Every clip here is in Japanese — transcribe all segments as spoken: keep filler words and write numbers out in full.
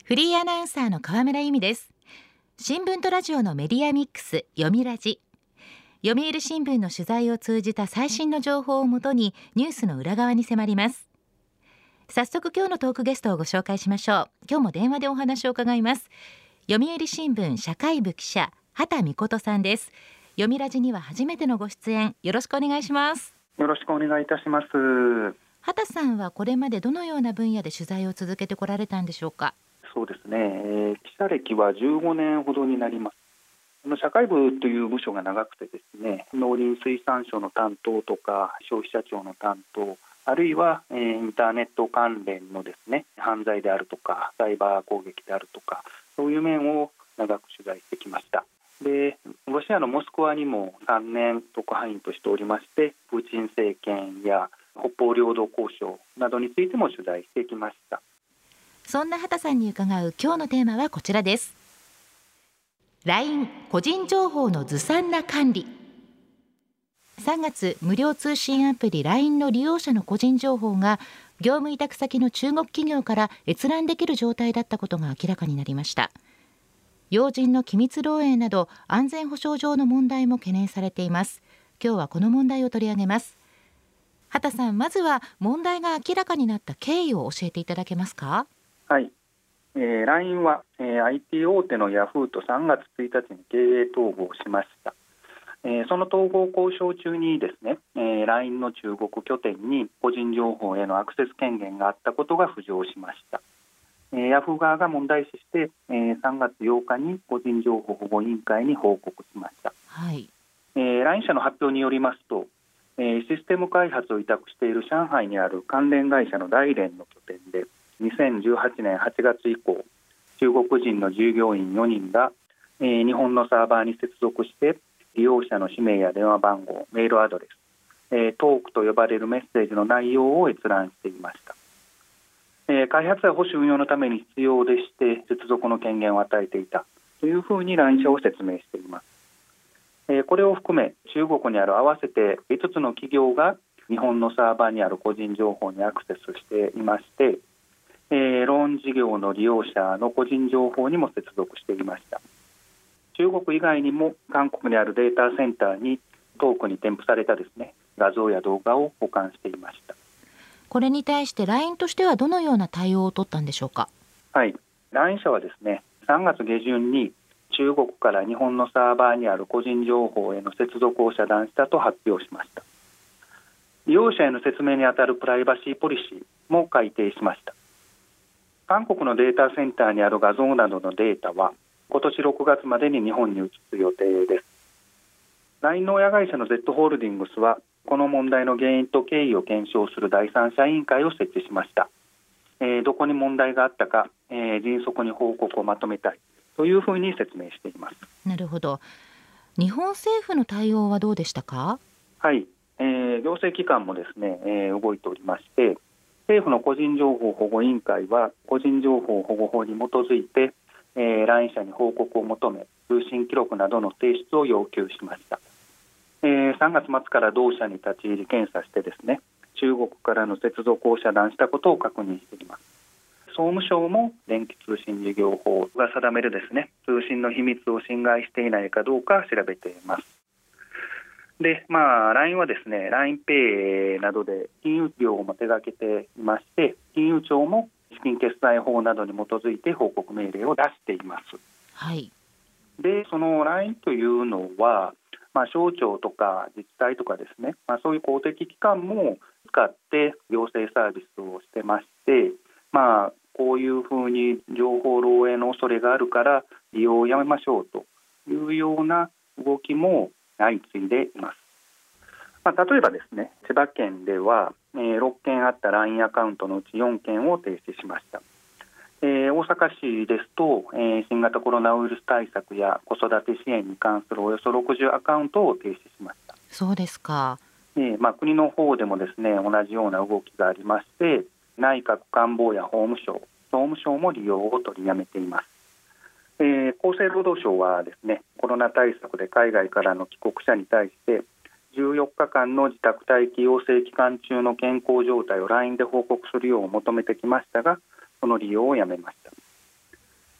フリーアナウンサーの河村由美です。新聞とラジオのメディアミックス読みラジ。読売新聞の取材を通じた最新の情報をもとにニュースの裏側に迫ります。早速今日のトークゲストをご紹介しましょう。今日も電話でお話を伺います。読売新聞社会部記者畑美琴さんです。読みラジには初めてのご出演、よろしくお願いします。 よろしくお願いいたします。 畑さんはこれまでどのような分野で取材を続けてこられたんでしょうか。 そうですね、えー、記者歴はじゅうごねんほどになります。この社会部という部署が長くてですね、農林水産省の担当とか消費者庁の担当、あるいは、えー、インターネット関連のですね、犯罪であるとかサイバー攻撃であるとか、そういう面を長く取材してきました。で、ロシアのモスクワにもさんねん特派員としておりまして、プーチン政権や北方領土交渉などについても取材してきました。 そんな畑さんに伺う今日のテーマはこちらです。 ライン 個人情報のずさんな管理。さんがつ、無料通信アプリ ライン の利用者の個人情報が業務委託先の中国企業から閲覧できる状態だったことが明らかになりました。要人の機密漏洩など安全保障上の問題も懸念されています。今日はこの問題を取り上げます。畑さん、まずは問題が明らかになった経緯を教えていただけますか。 はい、えー、ライン は、えー、アイティー 大手のヤフーとさんがつついたちに経営統合しました。えー、その統合交渉中にですね、えー、ライン の中国拠点に個人情報へのアクセス権限があったことが浮上しました。えー、ヤフー側が問題視して、えー、さんがつようかに個人情報保護委員会に報告しました。 はい。 えー、ライン 社の発表によりますと、えー、システム開発を委託している上海にある関連会社の大連の拠点でにせんじゅうはちねんはちがつ以降、中国人の従業員よにんが、えー、日本のサーバーに接続して利用者の氏名や電話番号、メールアドレス、えー、トークと呼ばれるメッセージの内容を閲覧していました。えー、開発や保守運用のために必要でして接続の権限を与えていたというふうに ライン 社を説明しています。えー、これを含め中国にある合わせていつつの企業が日本のサーバーにある個人情報にアクセスしていまして、えー、ローン事業の利用者の個人情報にも接続していました。中国以外にも韓国にあるデータセンターにトークに添付されたですね、画像や動画を保管していました。 これに対して ライン としてはどのような対応を取ったんでしょうか。 はい、ライン 社はですね、さんがつげじゅんに中国から日本のサーバーにある個人情報への接続を遮断したと発表しました。利用者への説明にあたるプライバシーポリシーも改定しました。韓国のデータセンターにある画像などのデータは今年ろくがつまでに日本に移す予定です。 ライン の親会社の Z ホールディングスはこの問題の原因と経緯を検証する第三者委員会を設置しました。えー、どこに問題があったか、えー、迅速に報告をまとめたいというふうに説明しています。 なるほど。日本政府の対応はどうでしたか。 はい、えー、行政機関もですね、えー、動いておりまして、政府の個人情報保護委員会は個人情報保護法に基づいて、えー、ライン 社に報告を求め通信記録などの提出を要求しました。えー、さんがつまつから同社に立ち入り検査してですね、中国からの接続を遮断したことを確認しています。総務省も電気通信事業法が定めるですね、通信の秘密を侵害していないかどうか調べています。で、まあ ライン はですね、 ラインペイ などで金融業も手掛けていまして、金融庁も資金決済法などに基づいて報告命令を出しています。 はい。 で、その ライン というのは、まあ、省庁とか自治体とかですね、まあ、そういう公的機関も使って行政サービスをしてまして、まあ、こういうふうに情報漏洩の恐れがあるから利用をやめましょうというような動きも相次いでいます。まあ、例えばですね、千葉県では、えー、ろっけんあった ライン アカウントのうちよんけんを停止しました。えー、大阪市ですと、えー、新型コロナウイルス対策や子育て支援に関するおよそろくじゅうアカウントを停止しました。 そうですか。 えーまあ、国の方でもですね、同じような動きがありまして、内閣官房や法務省、総務省も利用を取りやめています。えー、厚生労働省はですね、コロナ対策で海外からの帰国者に対してじゅうよっかかんの自宅待機陽性期間中の健康状態を ライン で報告するよう求めてきましたが、その利用をやめました。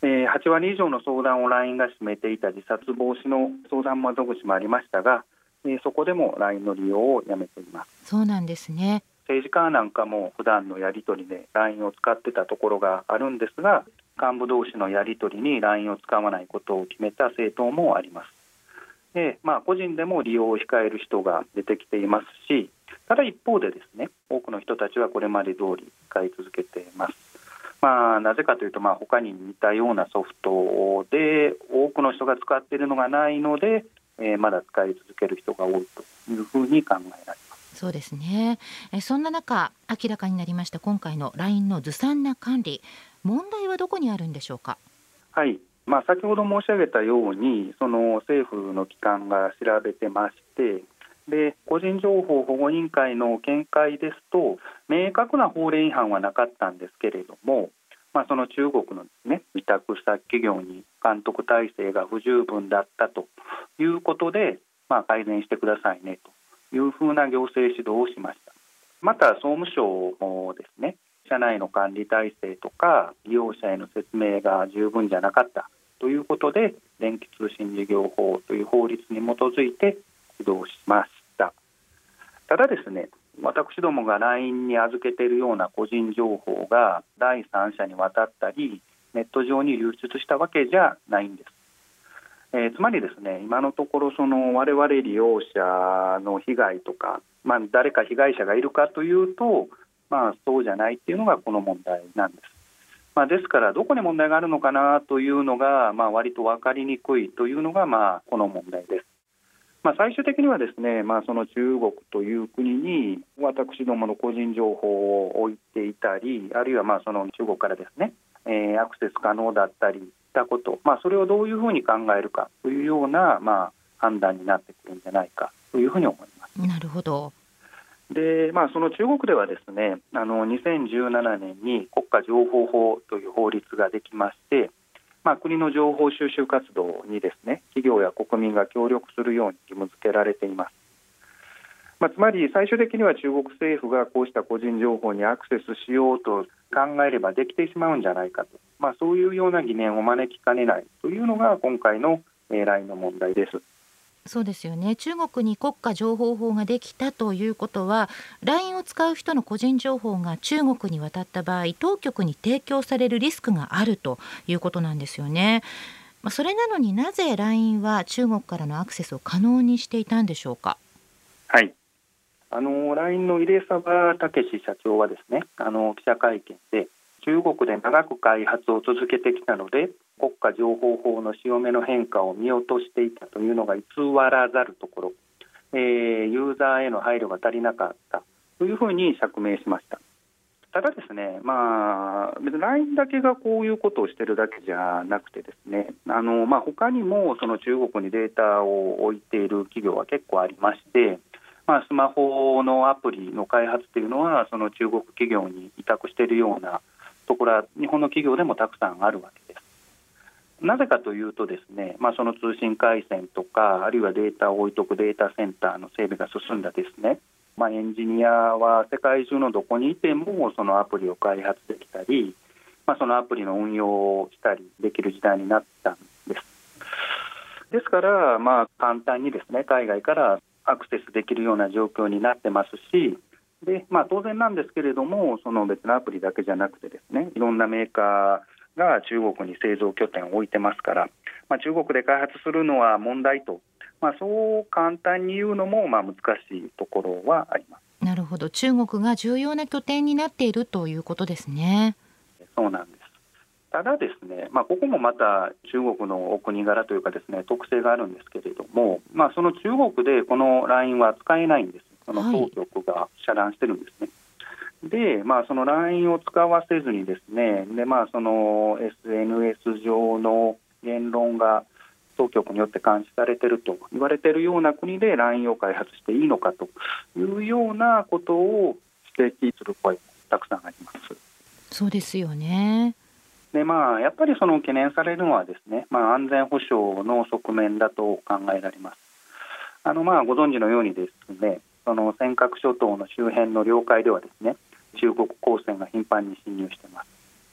えー、はちわり以上の相談を ライン が占めていた自殺防止の相談窓口もありましたが、えー、そこでも ライン の利用をやめています。 そうなんですね。 政治家なんかも普段のやり取りで ライン を使ってたところがあるんですが、幹部同士のやり取りに ライン を使わないことを決めた政党もあります。で、まあ、個人でも利用を控える人が出てきていますし、ただ一方でですね、多くの人たちはこれまで通り使い続けています。まあ、なぜかというと、まあ、他に似たようなソフトで多くの人が使っているのがないので、えー、まだ使い続ける人が多いというふうに考えられます。 そうですね。えそんな中、明らかになりました今回の ライン のずさんな管理、問題はどこにあるんでしょうか。 はい、まあ、先ほど申し上げたように、その政府の機関が調べてまして、で個人情報保護委員会の見解ですと、明確な法令違反はなかったんですけれども、まあ、その中国のですね、委託先企業に監督体制が不十分だったということで、まあ、改善してくださいねというふうな行政指導をしました。また総務省もですね、社内の管理体制とか利用者への説明が十分じゃなかったということで、電気通信事業法という法律に基づいて指導しました。ただですね、私どもが ライン に預けているような個人情報が第三者に渡ったりネット上に流出したわけじゃないんです。えー、つまりですね、今のところその我々利用者の被害とか、まあ、誰か被害者がいるかというと、まあ、そうじゃないっていうのがこの問題なんです。まあ、ですからどこに問題があるのかなというのが、まあ、割と分かりにくいというのが、まあ、この問題です。まあ、最終的にはですね、まあ、その中国という国に私どもの個人情報を置いていたり、あるいはまあその中国からですね、えー、アクセス可能だったりしたこと、まあ、それをどういうふうに考えるかというような、まあ、判断になってくるんじゃないかというふうに思います。 なるほど。 で、まあ、その中国ではですね、あのにせんじゅうななねんに国家情報法という法律ができまして、まあ、国の情報収集活動にですね、企業や国民が協力するように義務付けられています。まあ、つまり最終的には中国政府がこうした個人情報にアクセスしようと考えればできてしまうんじゃないかと、まあ、そういうような疑念を招きかねないというのが今回の ライン の問題です。 そうですよね。中国に国家情報法ができたということは、 ライン を使う人の個人情報が中国に渡った場合、当局に提供されるリスクがあるということなんですよね。まあ、それなのになぜ ライン は中国からのアクセスを可能にしていたんでしょうか。 はい、あの ライン の入澤武社長はですね、あの記者会見で、中国で長く開発を続けてきたので国家情報法の潮目の変化を見落としていたというのが偽らざるところ、えー、ユーザーへの配慮が足りなかったというふうに釈明しました。ただですね、まあ、別に ライン だけがこういうことをしているだけじゃなくてですね、あの、まあ、他にもその中国にデータを置いている企業は結構ありまして、まあ、スマホのアプリの開発というのはその中国企業に委託しているようなところは日本の企業でもたくさんあるわけです。なぜかというとですね、まあ、その通信回線とかあるいはデータを置いとくデータセンターの整備が進んだですね、まあ、エンジニアは世界中のどこにいてもそのアプリを開発できたり、まあ、そのアプリの運用をしたりできる時代になったんです。ですから、まあ、簡単にですね海外からアクセスできるような状況になってますし、で、まあ、当然なんですけれども、その別のアプリだけじゃなくてですね、いろんなメーカーが中国に製造拠点を置いてますから、まあ、中国で開発するのは問題と、まあ、そう簡単に言うのもまあ難しいところはあります。 なるほど、中国が重要な拠点になっているということですね。 そうなんです。ただですね、まあ、ここもまた中国のお国柄というかですね、特性があるんですけれども、まあ、その中国でこの ライン は使えないんです。その当局が遮断してるんですね。はい、で、まあ、その ライン を使わせずにですね、で、まあ、その エスエヌエス 上の言論が当局によって監視されていると言われているような国で ライン を開発していいのかというようなことを指摘する声もたくさんあります。 そうですよね。 で、まあ、やっぱりその懸念されるのはですね、まあ、安全保障の側面だと考えられます。あのまあご存知のようにですね、その尖閣諸島の周辺の領海ではですね、中国公船が頻繁に侵入しています。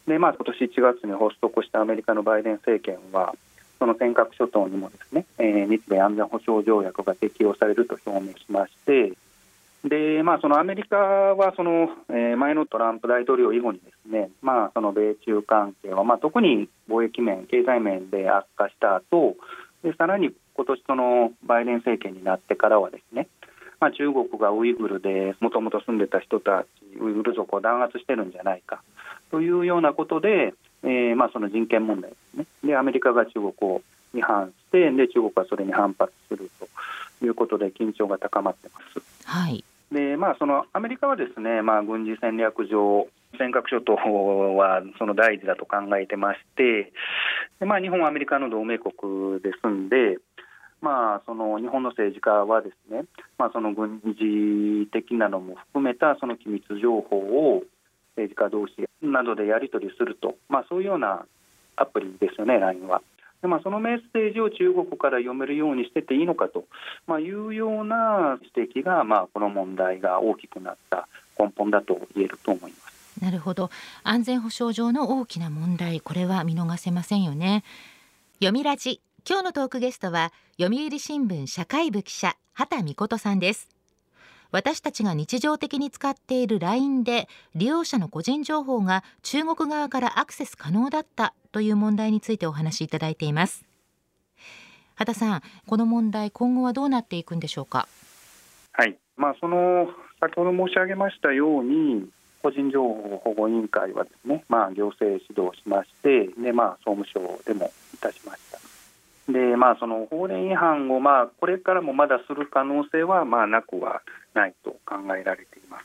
で、まあ、今年いちがつに発足したアメリカのバイデン政権はその尖閣諸島にもですね、えー、日米安全保障条約が適用されると表明しまして、で、まあ、そのアメリカはその、えー、前のトランプ大統領以後にですね、まあ、その米中関係は、まあ、特に貿易面経済面で悪化した後で、さらに今年そのバイデン政権になってからはですね、まあ、中国がウイグルでもともと住んでた人たちウイグル族を弾圧してるんじゃないかというようなことで、えーまあ、その人権問題ですね。でアメリカが中国を批判してで中国はそれに反発するということで緊張が高まっています。 はい。 でまあ、そのアメリカはですね、まあ、軍事戦略上尖閣諸島はその大事だと考えてましてで、まあ、日本はアメリカの同盟国ですんで、まあ、その日本の政治家はですね、まあ、その軍事的なのも含めたその機密情報を政治家同士などでやり取りすると、まあ、そういうようなアプリですよね、ライン は。で、まあ、そのメッセージを中国から読めるようにしてていいのかと、まあ、いうような指摘が、まあ、この問題が大きくなった根本だと言えると思います。 なるほど。安全保障上の大きな問題、これは見逃せませんよね。読みラジ、今日のトークゲストは読売新聞社会部記者畑美琴さんです。私たちが日常的に使っている ライン で利用者の個人情報が中国側からアクセス可能だったという問題についてお話しいただいています。畑さん、この問題今後はどうなっていくんでしょうか。 はい、まあ、その先ほど申し上げましたように個人情報保護委員会はですね、まあ、行政指導しましてで、まあ、総務省でもいたしました。で、まあ、その法令違反を、まあ、これからもまだする可能性は、まあ、なくはないと考えられています。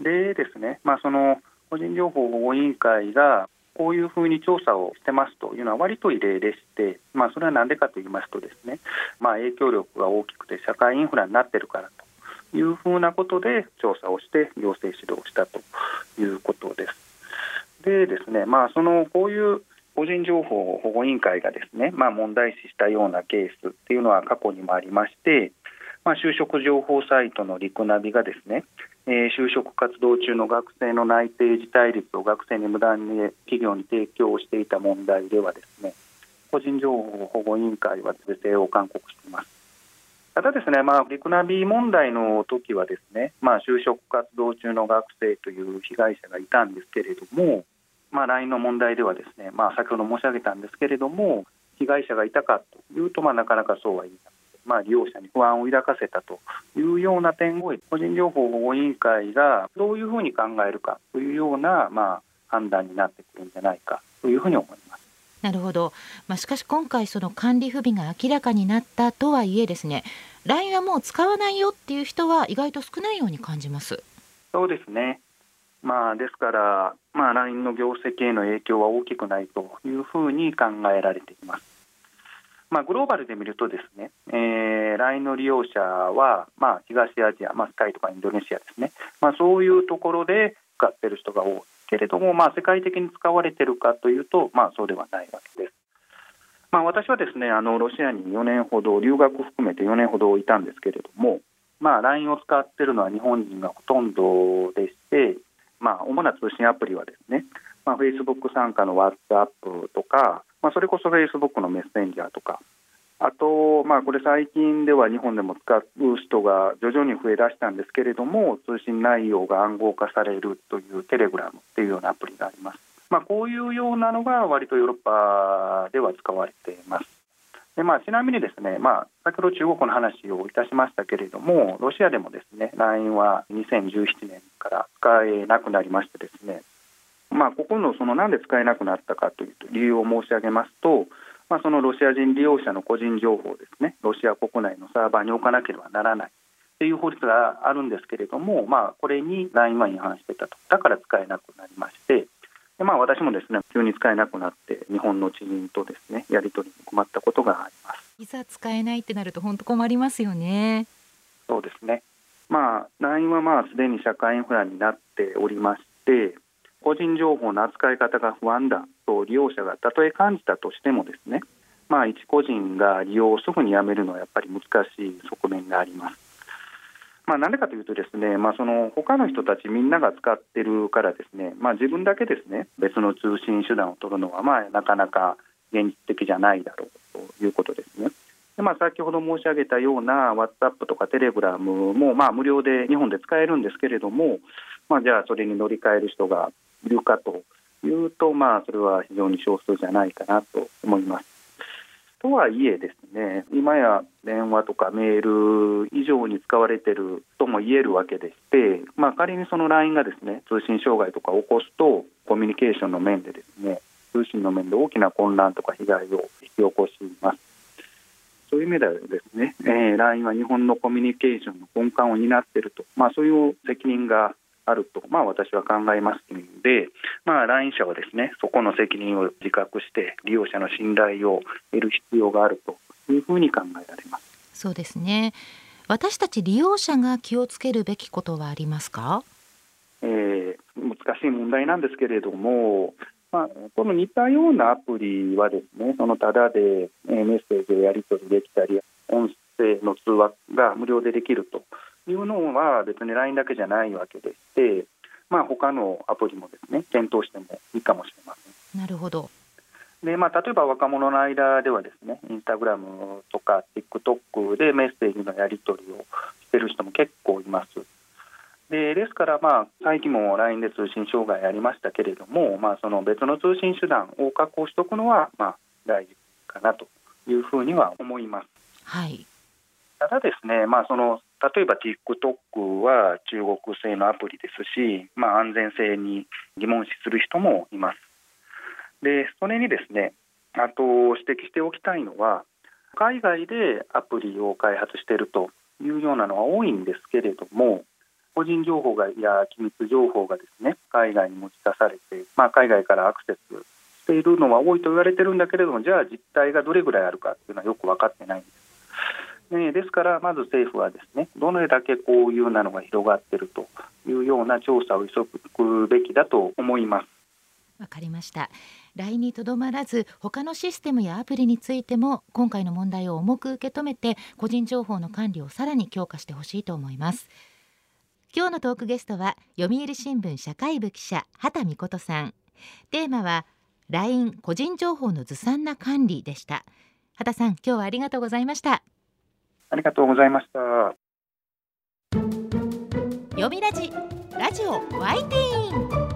でですね、まあ、その個人情報保護委員会がこういうふうに調査をしてますというのは割と異例でして、まあ、それは何でかと言いますとですね、まあ、影響力が大きくて社会インフラになっているからというふうなことで調査をして行政指導をしたということです。でですね、まあ、そのこういう個人情報保護委員会がですね、まあ、問題視したようなケースっていうのは過去にもありまして、まあ、就職情報サイトのリクナビがですね、えー、就職活動中の学生の内定辞退率を学生に無断に企業に提供していた問題ではですね、個人情報保護委員会は是正を勧告しています。ただですね、まあ、リクナビ問題の時はですね、まあ、就職活動中の学生という被害者がいたんですけれども、まあ、ライン の問題ではですね、まあ、先ほど申し上げたんですけれども被害者がいたかというと、まあ、なかなかそうは言えなくて、まあ、利用者に不安を抱かせたというような点を個人情報保護委員会がどういうふうに考えるかというような、まあ、判断になってくるんじゃないかというふうに思います。 なるほど、まあ、しかし今回その管理不備が明らかになったとはいえですね、 ライン はもう使わないよっていう人は意外と少ないように感じます。 そうですね、まあ、ですから、まあ、ライン の業績への影響は大きくないというふうに考えられています。まあ、グローバルで見るとですね、えー、ライン の利用者は、まあ、東アジア、まあ、タイとかインドネシアですね、まあ、そういうところで使っている人が多いけれども、まあ、世界的に使われているかというと、まあ、そうではないわけです。まあ、私はですね、あのロシアによねんほど留学含めてよねんほどいたんですけれども、まあ、ライン を使っているのは日本人がほとんどでして、まあ、主な通信アプリはですね、まあ、Facebook 傘下の WhatsApp とか、まあ、それこそ Facebook のメッセンジャーとか、あと、まあ、これ最近では日本でも使う人が徐々に増えだしたんですけれども、通信内容が暗号化されるというテレグラムっていうようなアプリがあります。まあ、こういうようなのが割とヨーロッパでは使われています。で、まあ、ちなみにですね、まあ、先ほど中国の話をいたしましたけれども、ロシアでもですね ライン はにせんじゅうななねんから使えなくなりましてですね、まあ、ここのそのなんで使えなくなったかという理由を申し上げますと、まあ、そのロシア人利用者の個人情報をですね、ロシア国内のサーバーに置かなければならないという法律があるんですけれども、まあ、これに ライン は違反していたと。だから使えなくなりまして、で、まあ、私もですね急に使えなくなって日本の知人とですねやり取りに困ったことがあります。 いざ使えないってなると本当困りますよね。 そうですね、まあ、ライン はまあすでに社会インフラになっておりまして、個人情報の扱い方が不安だと利用者がたとえ感じたとしてもですね、まあ、一個人が利用をすぐにやめるのはやっぱり難しい側面があります。 まあ、なんでかというとですね、まあ、その他の人たちみんなが使ってるからですね、まあ、自分だけですね別の通信手段を取るのはまあなかなか現実的じゃないだろうということですね。で、まあ、先ほど申し上げたような WhatsApp とか Telegram もまあ無料で日本で使えるんですけれども、まあ、じゃあそれに乗り換える人がいるかというと、まあ、それは非常に少数じゃないかなと思います。とはいえですね、今や電話とかメール以上に使われているとも言えるわけでして、まあ、仮にその ライン がですね通信障害とかを起こすとコミュニケーションの面でですね通信の面で大きな混乱とか被害を引き起こします。そういう意味ではですね、えー、ライン は日本のコミュニケーションの根幹を担っていると、まあ、そういう責任があると、まあ、私は考えますので、まあ、ライン 社はですねそこの責任を自覚して利用者の信頼を得る必要があるというふうに考えられます。 そうですね。私たち利用者が気をつけるべきことはありますか？ えー、難しい問題なんですけれども、まあ、この似たようなアプリはですねそのタダでメッセージをやり取りできたり音声の通話が無料でできるというのは別に ライン だけじゃないわけでして、まあ、他のアプリもですね検討してもいいかもしれません。 なるほど。 で、まあ、例えば若者の間ではですねインスタグラムとか TikTok でメッセージのやり取りをしている人も結構います。で、ですから、まあ、最近も ライン で通信障害ありましたけれども、まあ、その別の通信手段を確保しておくのは、まあ、大事かなというふうには思います。 はい。 ただですね、まあ、その例えば TikTok は中国製のアプリですし、まあ、安全性に疑問視する人もいます。で、それにですね、あと指摘しておきたいのは、海外でアプリを開発しているというようなのは多いんですけれども、個人情報がや機密情報がですね海外に持ち出されて、まあ、海外からアクセスしているのは多いと言われているんだけれども、じゃあ実態がどれぐらいあるかというのはよく分かってないんです、ね、ですからまず政府はですねどれだけこういうなのが広がっているというような調査を急ぐべきだと思います。 わかりました。 ライン にとどまらず他のシステムやアプリについても今回の問題を重く受け止めて個人情報の管理をさらに強化してほしいと思います。今日のトークゲストは読売新聞社会部記者畑美琴さん。テーマは ライン 個人情報のずさんな管理でした。畑さん、今日はありがとうございました。 ありがとうございました。 読みラジラジオワイティーン。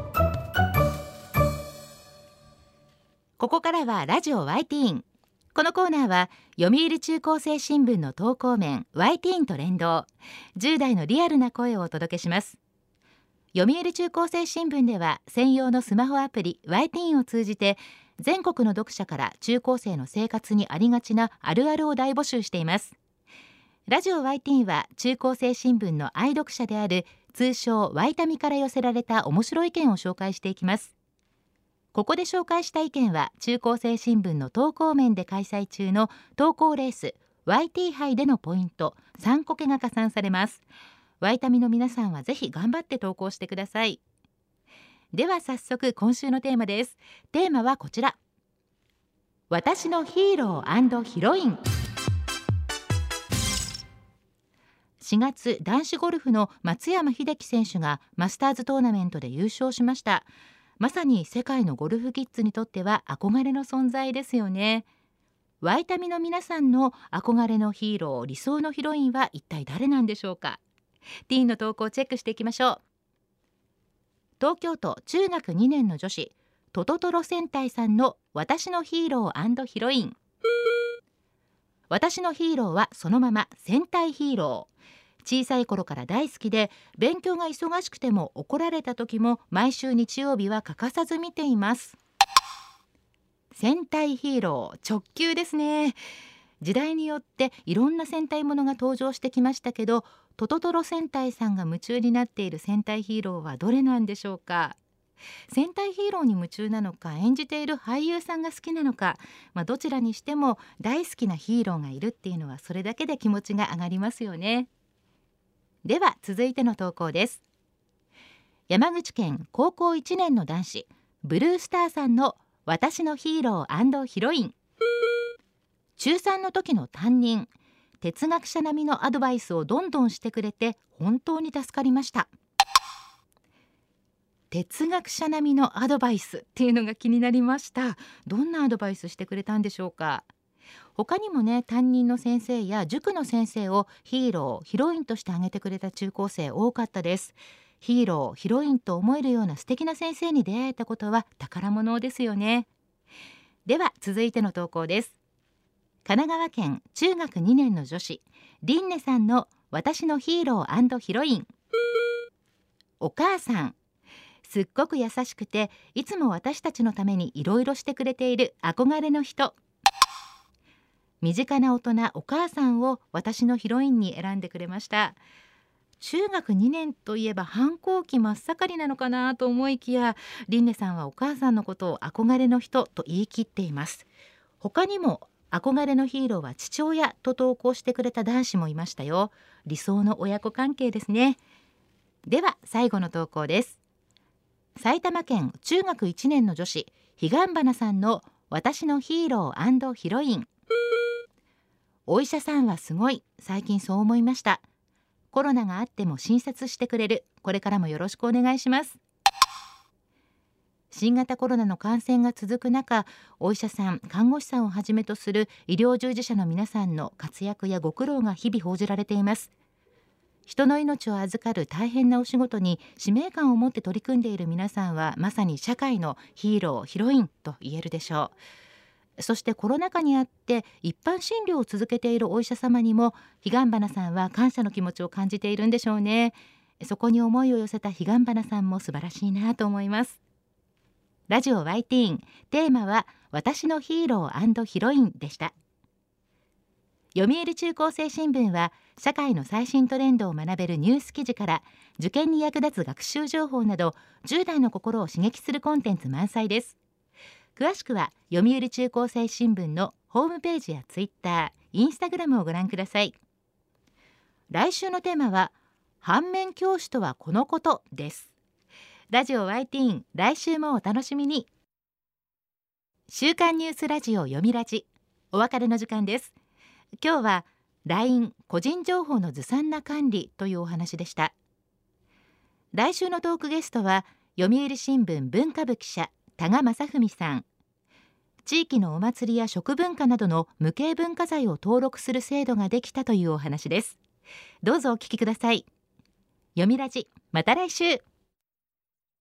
ここからはラジオワイティーン。このコーナーは読売中高生新聞の投稿面 ワイティーン と連動、じゅう代のリアルな声をお届けします。読売中高生新聞では専用のスマホアプリ ワイティーン を通じて全国の読者から中高生の生活にありがちなあるあるを大募集しています。ラジオ ワイティーン は中高生新聞の愛読者である通称ワイタミから寄せられた面白い意見を紹介していきます。ここで紹介した意見は中高生新聞の投稿面で開催中の投稿レース ワイティー 杯でのポイントさんコケが加算されます。ワイタミの皆さんはぜひ頑張って投稿してください。では早速今週のテーマです。テーマはこちら。私のヒーロー&ヒロイン。しがつ男子ゴルフの松山英樹選手がマスターズトーナメントで優勝しました。まさに世界のゴルフキッズにとっては憧れの存在ですよね。ワイタミの皆さんの憧れのヒーロー、理想のヒロインは一体誰なんでしょうか。ティーンの投稿をチェックしていきましょう。東京都中学にねんの女子トトトロ戦隊さんの私のヒーロー&ヒロイン。私のヒーローはそのまま戦隊ヒーロー。小さい頃から大好きで勉強が忙しくても怒られた時も毎週日曜日は欠かさず見ています。戦隊ヒーロー直球ですね。時代によっていろんな戦隊ものが登場してきましたけど、トトトロ戦隊さんが夢中になっている戦隊ヒーローはどれなんでしょうか。戦隊ヒーローに夢中なのか演じている俳優さんが好きなのか、まあ、どちらにしても大好きなヒーローがいるっていうのはそれだけで気持ちが上がりますよね。では続いての投稿です。山口県高校いちねんの男子ブルースターさんの私のヒーロー&ヒロイン。中さんの時の担任、 哲学者並みのアドバイスをどんどんしてくれて本当に助かりました。哲学者並みのアドバイスっていうのが気になりました。どんなアドバイスしてくれたんでしょうか。他にもね、担任の先生や塾の先生をヒーローヒロインとして挙げてくれた中高生多かったです。ヒーローヒロインと思えるような素敵な先生に出会えたことは宝物ですよね。では続いての投稿です。神奈川県中学にねんの女子りんねさんの私のヒーロー&ヒロイン。お母さん、すっごく優しくていつも私たちのためにいろいろしてくれている憧れの人。身近な大人お母さんを私のヒロインに選んでくれました。中学にねんといえば反抗期真っ盛りなのかなと思いきや、りんねさんはお母さんのことを憧れの人と言い切っています。他にも憧れのヒーローは父親と投稿してくれた男子もいましたよ。理想の親子関係ですね。では最後の投稿です。埼玉県中学いちねんの女子彼岸花さんの私のヒーロー&ヒロイン。お医者さんはすごい、最近そう思いました。コロナがあっても診察してくれる、これからもよろしくお願いします。新型コロナの感染が続く中、お医者さん看護師さんをはじめとする医療従事者の皆さんの活躍やご苦労が日々報じられています。人の命を預かる大変なお仕事に使命感を持って取り組んでいる皆さんはまさに社会のヒーローヒロインと言えるでしょう。そしてコロナ禍にあって一般診療を続けているお医者様にも彼岸花さんは感謝の気持ちを感じているんでしょうね。そこに思いを寄せた彼岸花さんも素晴らしいなと思います。ラジオ ワイティーン、テーマは私のヒーロー&ヒロインでした。読売中高生新聞は社会の最新トレンドを学べるニュース記事から受験に役立つ学習情報などじゅう代の心を刺激するコンテンツ満載です。詳しくは読売中高生新聞のホームページやツイッター、インスタグラムをご覧ください。来週のテーマは反面教師とはこのことです。ラジオ ワイティーン、来週もお楽しみに。週刊ニュースラジオ読みラジ、お別れの時間です。今日は ライン 個人情報のずさんな管理というお話でした。来週のトークゲストは読売新聞文化部記者多賀正文さん。地域のお祭りや食文化などの無形文化財を登録する制度ができたというお話です。どうぞお聞きください。読みラジ、また来週。